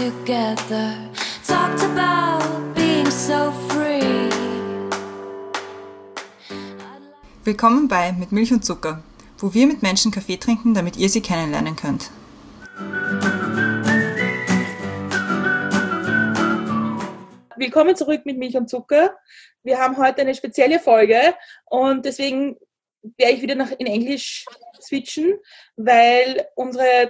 together, talked about being so free. Willkommen bei Mit Milch und Zucker, wo wir mit Menschen Kaffee trinken, damit ihr sie kennenlernen könnt. Willkommen zurück mit Milch und Zucker. Wir haben heute eine spezielle Folge und deswegen werde ich wieder in Englisch switchen, weil unsere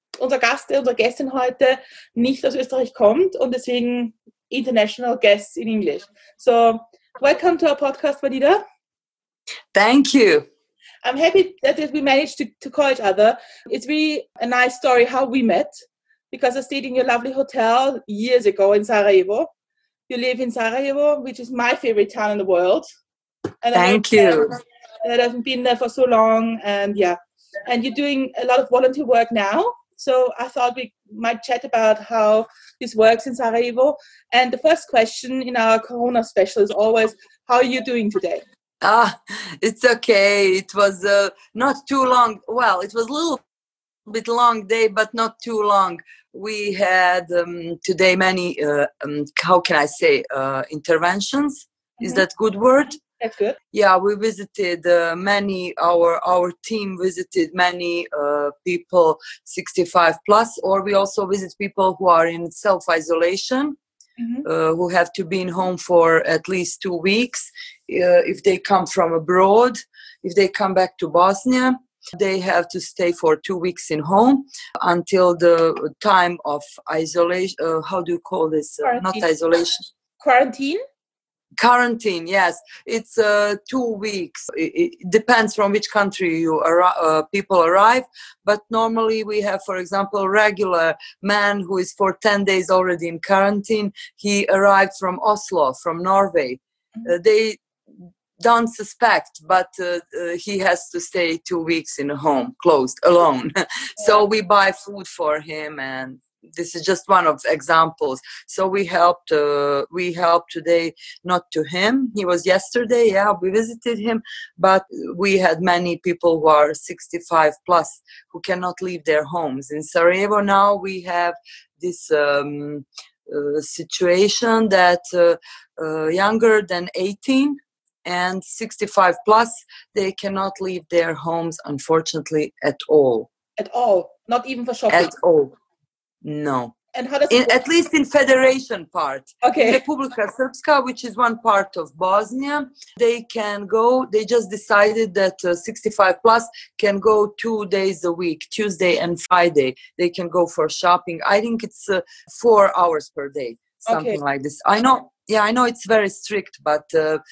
Gästin heute nicht aus Österreich kommt und deswegen international guests in English. So, welcome to our podcast, Vadida. Thank you. I'm happy that we managed to call each other. It's really a nice story how we met, because I stayed in your lovely hotel years ago in Sarajevo. You live in Sarajevo, which is my favorite town in the world. And Thank you. And I haven't been there for so long, and you're doing a lot of volunteer work now. So I thought we might chat about how this works in Sarajevo. And the first question in our Corona special is always, how are you doing today? It's okay. It was not too long. Well, it was a little bit long day, but not too long. We had today many, how can I say, interventions. Is that good word? That's good. Yeah, we visited our team visited many people 65 plus, or we also visit people who are in self-isolation, who have to be in home for at least 2 weeks. If they come from abroad, if they come back to Bosnia, they have to stay for 2 weeks in home until the time of isolation. How do you call this? Not isolation. Quarantine, yes. It's 2 weeks. It depends from which country people arrive. But normally we have, for example, a regular man who is for 10 days already in quarantine. He arrived from Oslo, from Norway. They don't suspect, but he has to stay 2 weeks in a home, closed, alone. So we buy food for him, and this is just one of examples. So we helped today, not to him. He was yesterday, we visited him, but we had many people who are 65 plus who cannot leave their homes. In Sarajevo now we have this situation that younger than 18 and 65 plus, they cannot leave their homes, unfortunately, at all. At all? Not even for shopping? At all. No. And how does it work? At least in Federation part. Okay. In Republika Srpska, which is one part of Bosnia, they can go, they just decided that 65 plus can go 2 days a week, Tuesday and Friday. They can go for shopping. I think it's 4 hours per day, something like this. I know it's very strict, but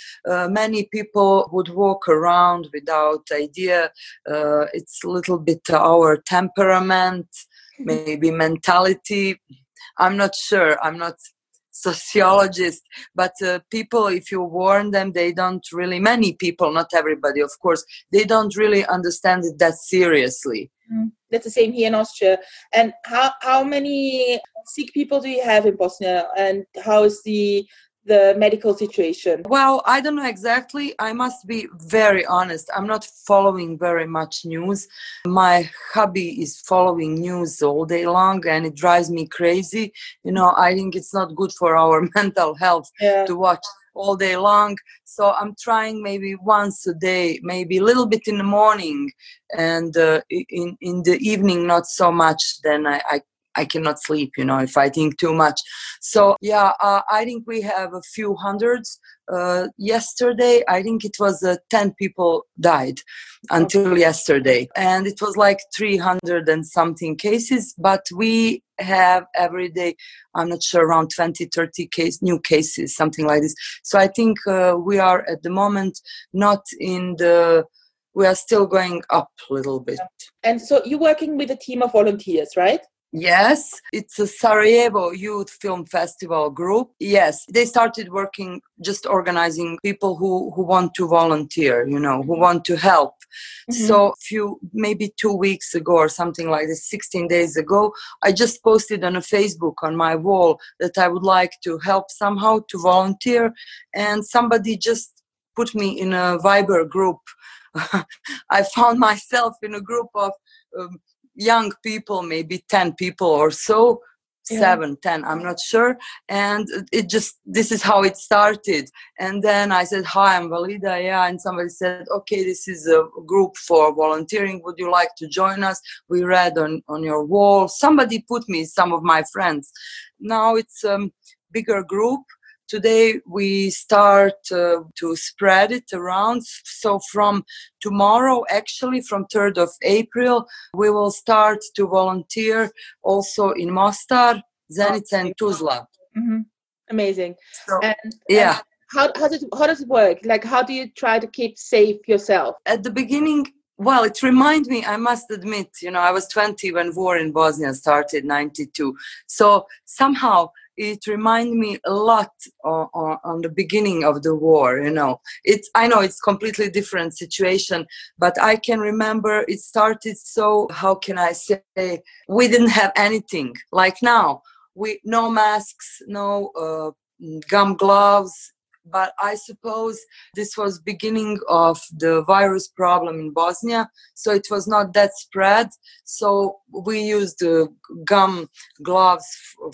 many people would walk around without idea. It's a little bit our temperament, maybe mentality. I'm not sure. I'm not sociologist, but people, if you warn them, they don't really, many people, not everybody, of course, they don't really understand it that seriously. That's the same here in Austria. And how many sick people do you have in Bosnia, and how is the medical situation? Well, I don't know exactly. I must be very honest. I'm not following very much news. My hubby is following news all day long, and it drives me crazy. I think it's not good for our mental health to watch all day long. So I'm trying maybe once a day, maybe a little bit in the morning, and in the evening not so much. Then I cannot sleep, if I think too much. So, I think we have a few hundreds. Yesterday, I think it was 10 people died until yesterday. And it was like 300 and something cases. But we have every day, I'm not sure, around 20, 30 new cases, something like this. So I think we are at the moment not we are still going up a little bit. And so you're working with a team of volunteers, right? Yes, it's a Sarajevo Youth Film Festival group. Yes, they started working, just organizing people who want to volunteer, who want to help. So maybe 2 weeks ago or something like this, 16 days ago, I just posted on a Facebook on my wall that I would like to help somehow to volunteer. And somebody just put me in a Viber group. I found myself in a group of young people, maybe 10 people or so, 7, 10, I'm not sure. And this is how it started. And then I said, hi, I'm Valida. Yeah. And somebody said, okay, this is a group for volunteering. Would you like to join us? We read on your wall. Somebody put me, some of my friends. Now it's a bigger group. Today we start to spread it around. So from tomorrow, actually from 3rd of April, we will start to volunteer also in Mostar, Zenica and Tuzla. Mm-hmm. Amazing. So, And yeah. How does it work? Like, how do you try to keep safe yourself? At the beginning, well, it reminded me, I must admit, I was 20 when war in Bosnia started, 92. So somehow it reminded me a lot on the beginning of the war, I know it's completely different situation, but I can remember it started so, how can I say, we didn't have anything. Like now, no masks, no gum gloves, but I suppose this was beginning of the virus problem in Bosnia, so it was not that spread. So we used gum gloves,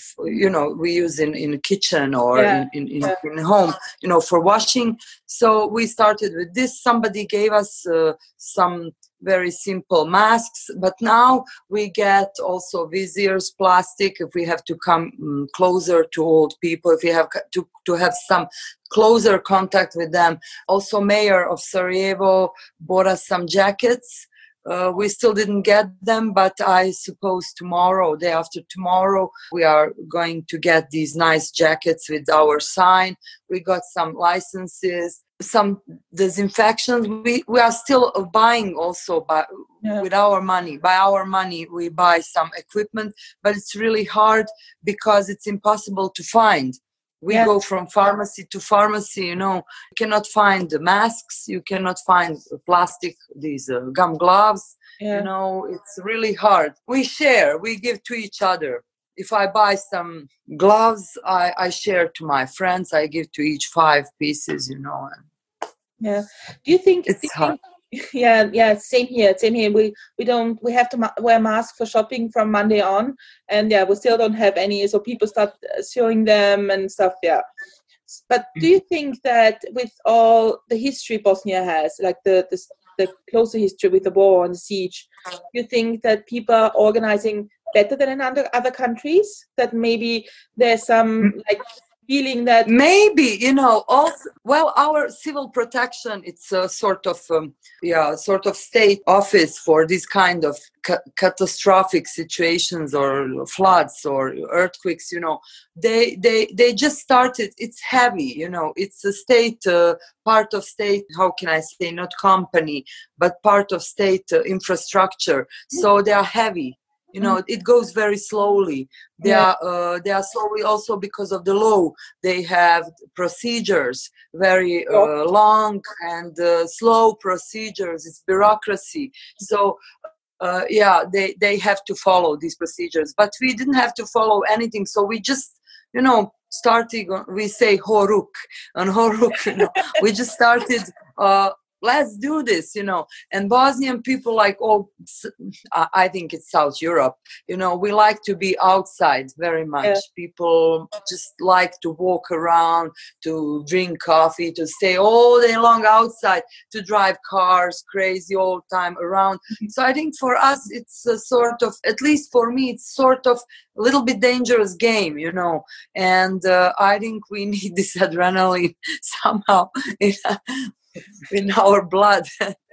we use in the kitchen or in home, for washing. So we started with this. Somebody gave us some very simple masks, but now we get also visors, plastic, if we have to come closer to old people, if we have to have some closer contact with them. Also, Mayor of Sarajevo bought us some jackets. We still didn't get them, but I suppose tomorrow, day after tomorrow, we are going to get these nice jackets with our sign. We got some licenses, some disinfections. We are still buying also with our money. By our money, we buy some equipment, but it's really hard because it's impossible to find. We go from pharmacy to pharmacy, you cannot find the masks, you cannot find plastic, these gum gloves, it's really hard. We share, we give to each other. If I buy some gloves, I share to my friends, I give to each 5 pieces, Yeah. Do you think it's hard? Yeah, same here. We have to wear masks for shopping from Monday on, and we still don't have any, so people start showing them and stuff. But do you think that with all the history Bosnia has, like the closer history with the war and the siege, do you think that people are organizing better than in other countries? That maybe there's some feeling that maybe also, well, our civil protection, it's a sort of state office for this kind of catastrophic situations or floods or earthquakes. They just started. It's heavy, it's a state, part of state, how can I say, not company, but part of state infrastructure, so they are heavy. It goes very slowly. They are slowly also because of the law. They have procedures, very long and slow procedures. It's bureaucracy. So, they have to follow these procedures. But we didn't have to follow anything. So we just, starting, we say Horuk. On Horuk, we just started... let's do this, and Bosnian people, like I think it's South Europe, we like to be outside very much. People just like to walk around, to drink coffee, to stay all day long outside, to drive cars crazy all the time around. So I think for us, it's a sort of, at least for me, it's sort of a little bit dangerous game, and I think we need this adrenaline somehow in our blood.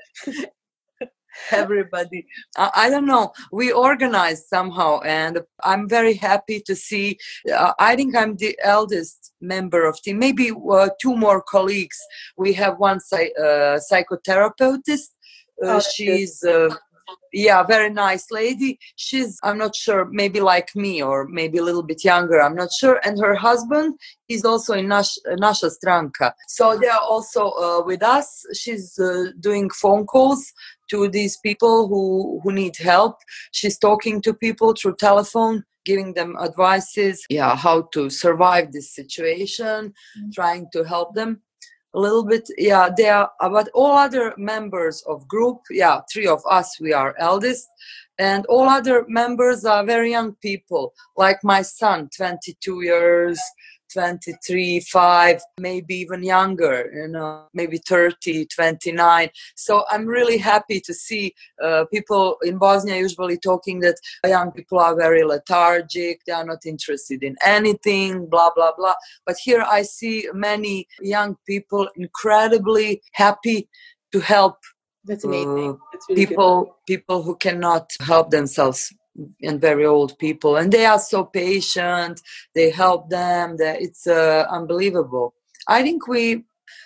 Everybody, I don't know, we organized somehow, and I'm very happy to see. I think I'm the eldest member of team, maybe 2 more colleagues. We have one psychotherapist. She's very nice lady. She's, I'm not sure, maybe like me or maybe a little bit younger, I'm not sure. And her husband is also in Naša Stranka. So they are also with us. She's doing phone calls to these people who need help. She's talking to people through telephone, giving them advices, how to survive this situation, trying to help them. a little bit. Yeah, they are. But all other members of group, yeah, 3 of us, we are eldest, and all other members are very young people. Like my son, 22 years, 23, 5, maybe even younger, maybe 30, 29. So I'm really happy to see people in Bosnia usually talking that young people are very lethargic, they are not interested in anything, blah, blah, blah. But here I see many young people incredibly happy to help That's amazing. That's really people who cannot help themselves, and very old people, and they are so patient, they help them, that it's unbelievable. I think we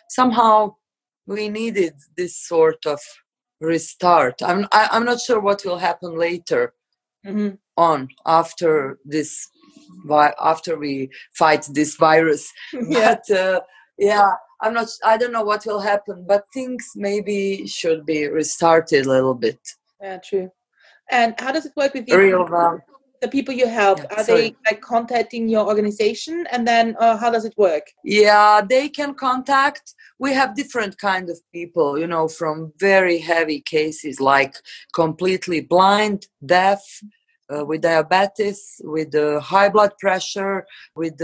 needed this sort of restart. I'm not sure what will happen later good. on after this, after we fight this virus. Yeah. But I don't know what will happen, but things maybe should be restarted a little bit. Yeah, true. And how does it work with the people you help? Yeah, Are they like contacting your organization, and then how does it work? Yeah, they can contact. We have different kind of people, from very heavy cases like completely blind, deaf, with diabetes, with high blood pressure, with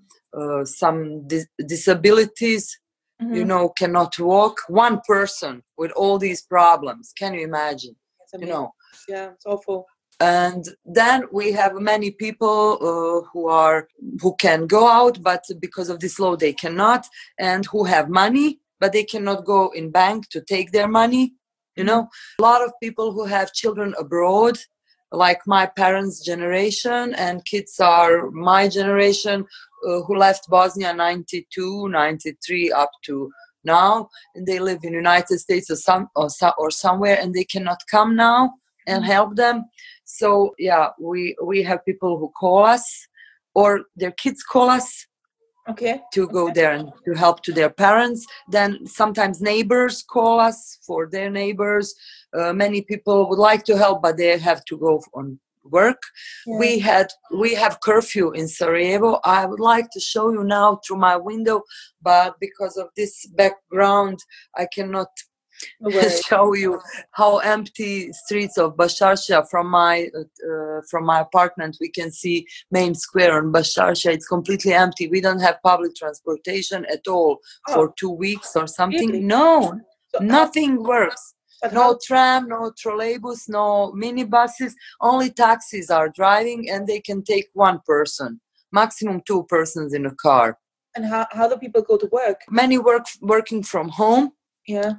some disabilities, cannot walk. One person with all these problems. Can you imagine? Yeah, it's awful. And then we have many people who can go out, but because of this law they cannot, and who have money, but they cannot go in bank to take their money. A lot of people who have children abroad, like my parents' generation, and kids are my generation, who left Bosnia 92, 93 up to now, and they live in United States or somewhere, and they cannot come now and help them. So yeah, we have people who call us, or their kids call us, to go there and to help to their parents. Then sometimes neighbors call us for their neighbors. Many people would like to help, but they have to go on work. Yeah. We have curfew in Sarajevo. I would like to show you now through my window, but because of this background, I cannot show you how empty streets of Basharcha. From my apartment we can see main square on Basharcha. It's completely empty. We don't have public transportation at all for 2 weeks or something. Really? No, nothing works. No tram, no trolleybus, no minibuses. Only taxis are driving, and they can take one person, maximum 2 persons in a car. And how do people go to work? Many working from home. Yeah.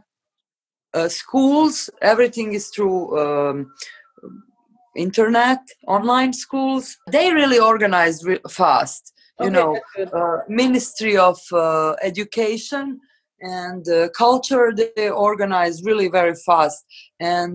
Schools, everything is through internet, online schools. They really organize fast. Ministry of Education and Culture, they organize really very fast. And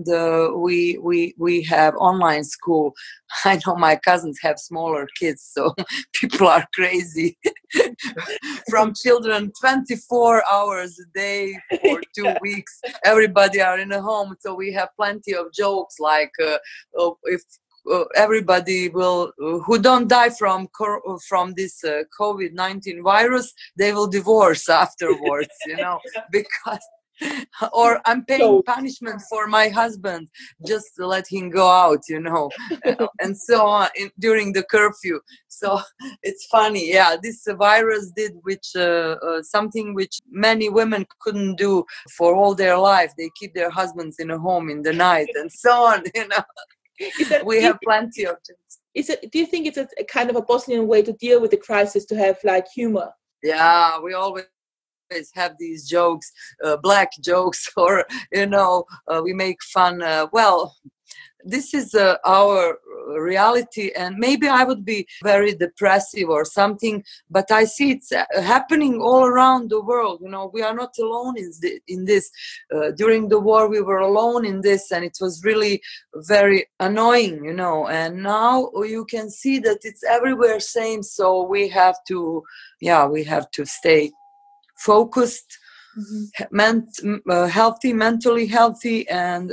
we have online school. I know my cousins have smaller kids, so people are crazy. From children 24 hours a day for 2 weeks. Everybody are in a home, so we have plenty of jokes like if everybody who don't die from this COVID-19 virus, they will divorce afterwards, because or I'm paying punishment for my husband just to let him go out, and so on during the curfew. So it's funny. Yeah, this virus did something which many women couldn't do for all their life. They keep their husbands in a home in the night and so on, We have plenty of things. Do you think it's a kind of a Bosnian way to deal with the crisis, to have like humor? Yeah, we always have these jokes, black jokes, or we make fun. This is our reality, and maybe I would be very depressive or something, but I see it's happening all around the world. We are not alone in this. During the war, we were alone in this, and it was really very annoying, and now you can see that it's everywhere same. So we have to stay focused, healthy, mentally healthy, and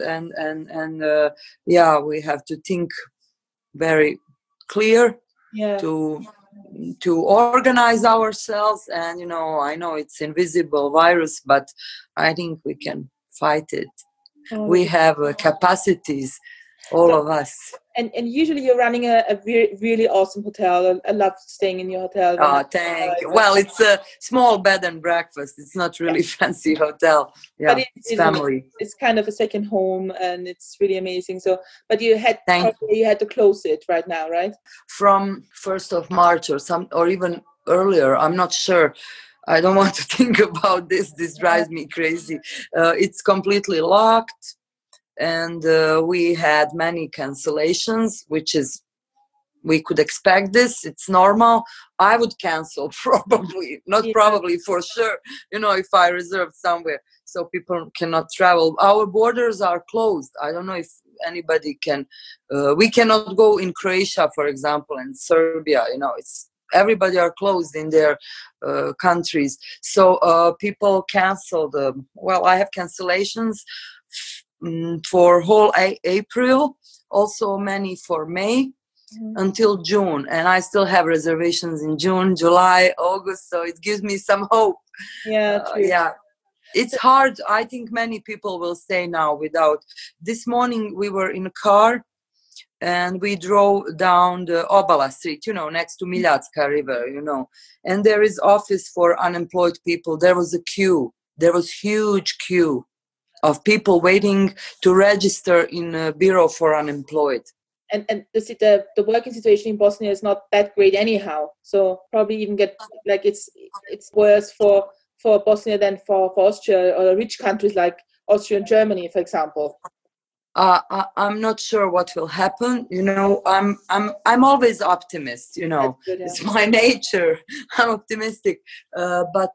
we have to think very clear, to to organize ourselves. And I know it's invisible virus, but I think we can fight it. We have capacities, all of us. And usually you're running a really awesome hotel. I love staying in your hotel. Oh, thank you. Well, it's a small bed and breakfast. It's not really fancy hotel. Yeah, but it's family. It's kind of a second home, and it's really amazing. So, but you had to close it right now, right? From 1st of March or even earlier. I'm not sure. I don't want to think about this. This drives me crazy. It's completely locked. And we had many cancellations, which is, we could expect this. It's normal. I would cancel probably, not probably, for sure, if I reserved somewhere so people cannot travel. Our borders are closed. I don't know if anybody can. We cannot go in Croatia, for example, and Serbia. Everybody are closed in their countries. So people canceled. I have cancellations for whole April, also many for May until June, and I still have reservations in June, July, August, so it gives me some hope. It's hard. I think many people will stay now without. This morning we were in a car and we drove down the Obala Street, next to Miljacka River, and there is office for unemployed people. There was a queue. There was huge queue of people waiting to register in a bureau for unemployed. And the working situation in Bosnia is not that great anyhow. So probably even it's worse for Bosnia than for Austria or rich countries like Austria and Germany, for example. I'm not sure what will happen. I'm always optimist. It's my nature. I'm optimistic, but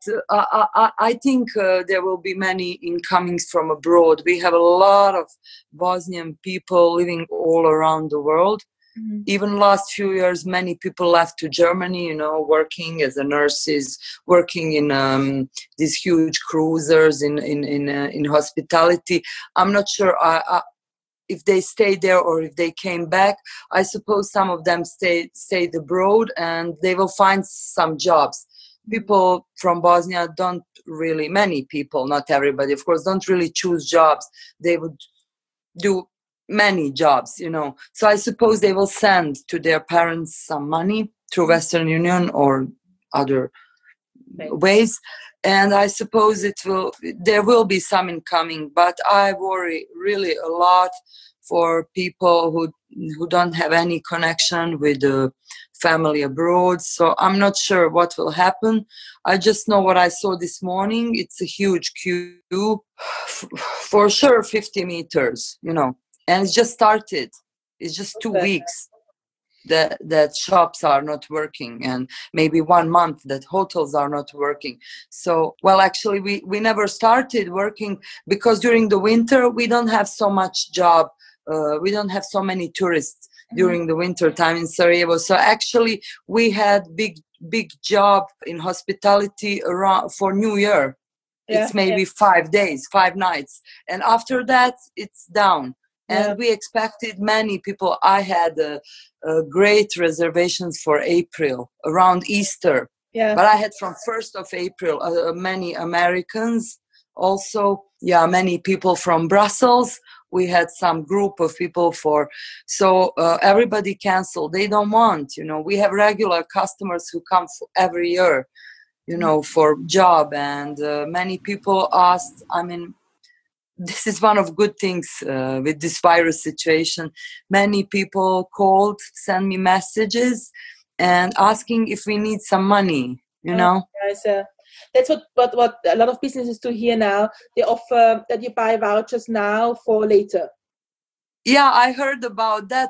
I think there will be many incomings from abroad. We have a lot of Bosnian people living all around the world. Mm-hmm. Even last few years, many people left to Germany. Working as nurses, working in these huge cruisers in hospitality. I'm not sure. If they stayed there or if they came back. I suppose some of them stayed abroad and they will find some jobs. People from Bosnia many people, not everybody, of course, don't really choose jobs. They would do many jobs, So I suppose they will send to their parents some money through Western Union or other ways. And I suppose there will be some incoming, but I worry really a lot for people who don't have any connection with the family abroad. So I'm not sure what will happen. I just know what I saw this morning. It's a huge queue, for sure 50 meters, and it's just started. It's just 2 weeks. That shops are not working, and maybe 1 month that hotels are not working. So, actually we never started working because during the winter we don't have so much job. We don't have so many tourists during the winter time in Sarajevo. So actually we had big job in hospitality around for New Year. It's maybe 5 days, 5 nights. And after that it's down. And we expected many people. I had great reservations for April, around Easter. Yeah. But I had from 1st of April many Americans. Also, many people from Brussels. We had some group of people so everybody canceled. They don't want, we have regular customers who come every year, for job. And many people asked, this is one of good things with this virus situation. Many people called, sent me messages and asking if we need some money, Yes, that's what a lot of businesses do here now. They offer that you buy vouchers now for later. Yeah, I heard about that.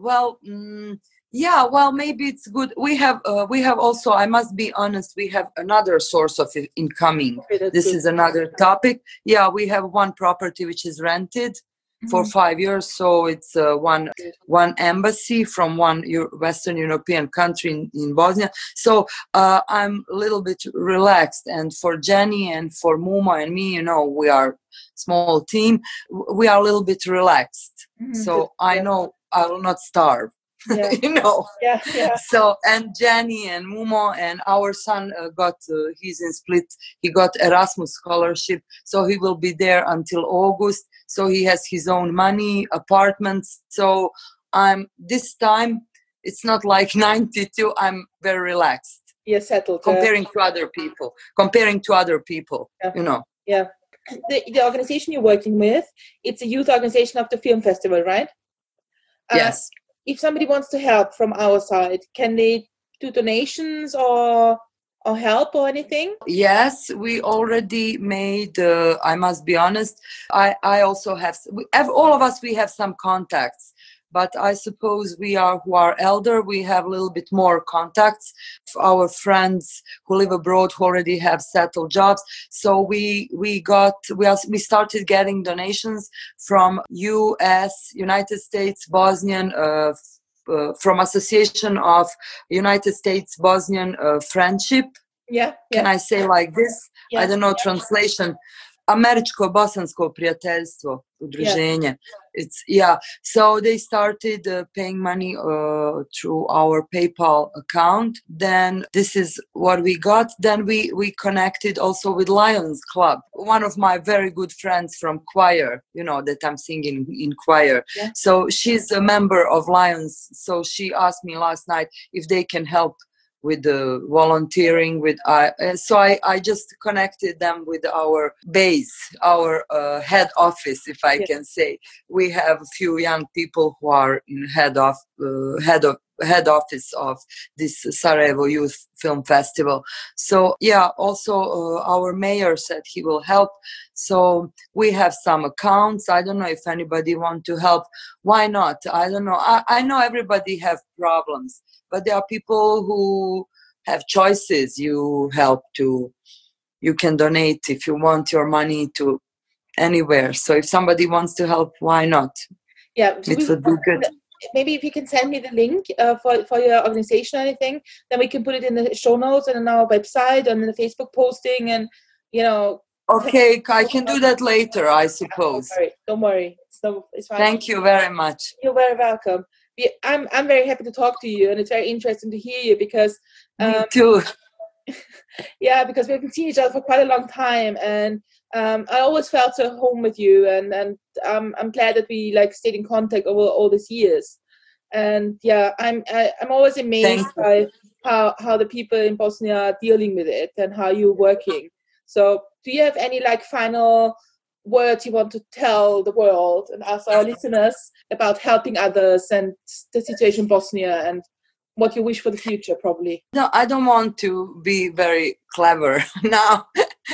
Maybe it's good. We have also, I must be honest, we have another source of incoming. Okay, this is another topic. Yeah, we have one property which is rented for 5 years. So it's one embassy from one Western European country in Bosnia. So I'm a little bit relaxed. And for Jenny and for Muma and me, we are small team. We are a little bit relaxed. So I know I will not starve. Yeah. you know. Yeah. So, and Jenny and Mumo and our son he's in Split. He got Erasmus scholarship, so he will be there until August. So he has his own money, apartments. So this time, it's not like 92. I'm very relaxed. You're settled. Comparing to other people, Yeah. you know. Yeah. The organization you're working with, it's a youth organization of the film festival, right? Yes. If somebody wants to help from our side, can they do donations or help or anything? Yes, we already made, I must be honest, I also have, all of us, we have some contacts, but I suppose who are elder, we have a little bit more contacts. Our friends who live abroad who already have settled jobs. So we started getting donations from United States, Bosnian, from Association of United States Bosnian Friendship. Yeah. Can I say like this? Yeah. I don't know translation. Američko-bosansko prijateljstvo udruženje. So they started paying money through our PayPal account. Then this is what we got. Then we connected also with Lions Club. One of my very good friends from choir, that I'm singing in choir. Yeah. So she's a member of Lions. So she asked me last night if they can help with the volunteering so I just connected them with our base, our head office, if I can say. We have a few young people who are in head office of this Sarajevo Youth Film Festival. So also our mayor said he will help. So we have some accounts. I don't know if anybody want to help. Why not? I don't know. I know everybody have problems, but there are people who have choices. You can donate if you want your money to anywhere. So if somebody wants to help, why not? Yeah, it would be good. Maybe if you can send me the link for your organization or anything, then we can put it in the show notes and on our website and in the Facebook posting and, Okay, I can do that later, I suppose. Don't worry. It's fine. Thank you very much. You're very welcome. I'm very happy to talk to you, and it's very interesting to hear you because me too. Yeah, because we haven't seen each other for quite a long time, and I always felt so home with you, and I'm glad that we stayed in contact over all these years. And I'm always amazed by how the people in Bosnia are dealing with it and how you're working. So do you have any final words you want to tell the world and ask our listeners about helping others and the situation in Bosnia and what you wish for the future, probably? No, I don't want to be very clever now.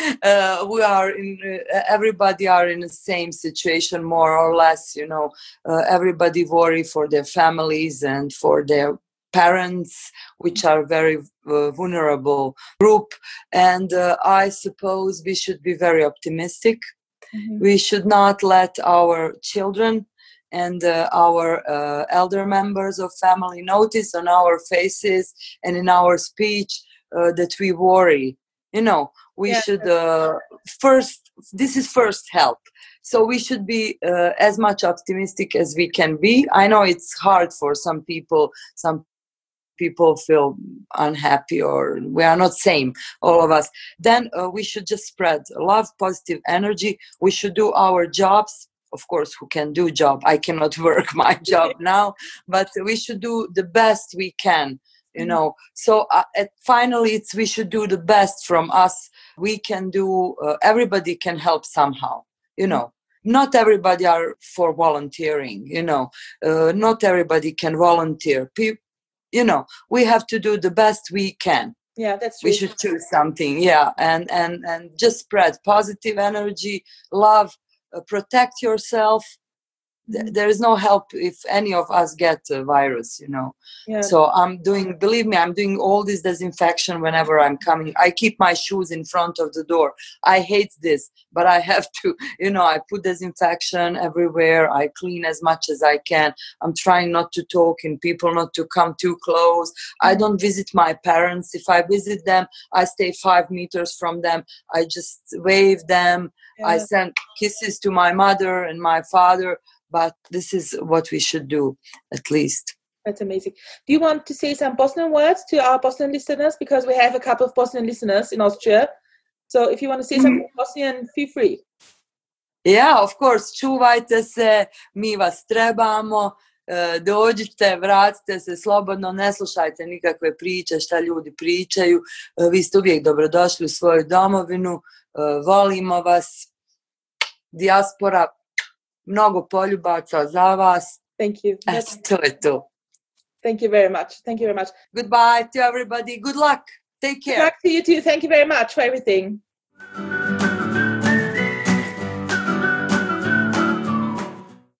Everybody are in the same situation, more or less, everybody worry for their families and for their parents, which are very vulnerable group. And I suppose we should be very optimistic. Mm-hmm. We should not let our children and our elder members of family notice on our faces and in our speech that we worry. We should this is first help. So we should be as much optimistic as we can be. I know it's hard for some people. Some people feel unhappy, or we are not same, all of us. Then we should just spread love, positive energy. We should do our jobs. Of course, who can do job? I cannot work my job now, but we should do the best we can, So finally, we should do the best from us. We can do, everybody can help somehow, Not everybody are for volunteering, not everybody can volunteer. We have to do the best we can. Yeah, that's true. We should choose something, and just spread positive energy, love, protect yourself. There is no help if any of us get a virus, Yeah. So believe me, I'm doing all this disinfection whenever I'm coming. I keep my shoes in front of the door. I hate this, but I have to, I put disinfection everywhere. I clean as much as I can. I'm trying not to talk and people not to come too close. I don't visit my parents. If I visit them, I stay 5 meters from them. I just wave them. Yeah. I send kisses to my mother and my father. But this is what we should do, at least. That's amazing. Do you want to say some Bosnian words to our Bosnian listeners? Because we have a couple of Bosnian listeners in Austria. So if you want to say something in Bosnian, feel free. Yeah, of course. Čuvajte se, mi vas trebamo. Dođite, vratite se slobodno, ne slušajte nikakve priče šta ljudi pričaju. Vi ste uvijek dobrodošli u svoju domovinu. Volimo vas. Dijaspora, mnogo poljubaca za vas. Thank you. To je to. Thank you very much. Thank you very much. Goodbye to everybody. Good luck. Take care. Good luck to you too. Thank you very much for everything.